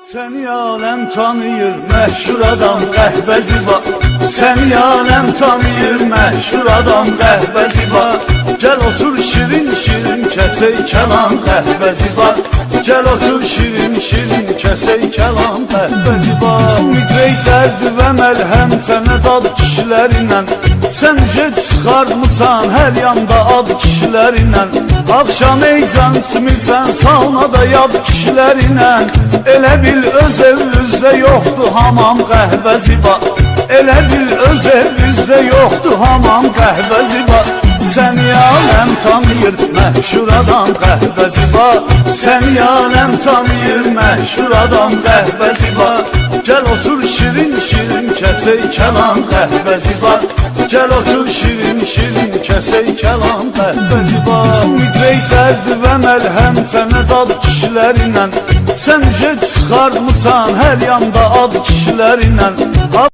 Seni alem tanıyır meşhur adam qəhbə ziba. Seni alem tanıyır meşhur adam qəhbə ziba. Gel otur şirin şirin kəsey kəlam qəhbə ziba. Gel otur şirin şirin kəsey kəlam qəhbə ziba. Mücey dərdi və məlhəm sənə dad kişilərinlə. Sen jet çıxarmısan hər yanda ad kişilərinlə. Akşam eycan etmirsən saunada yad kişilərinlə. Elə bil öz evimizdə yoxdur hamam qəhbə ziba. Elə bil öz evimizdə yoxdur hamam qəhbə ziba. Səni aləm tanıyır məşhur adam qəhbə ziba. Səni aləm tanıyır məşhur adam qəhbə ziba. Gel otur şirin şirin kəsey kəlam qəhbə ziba. Gel otur şirin şirin kəsey kəlam qəhbə ziba. Mücey dərdi və məlhəm sənə dad kişilərinlə. Sen jet çıxarmısan hər yanda ad kişilərinlə.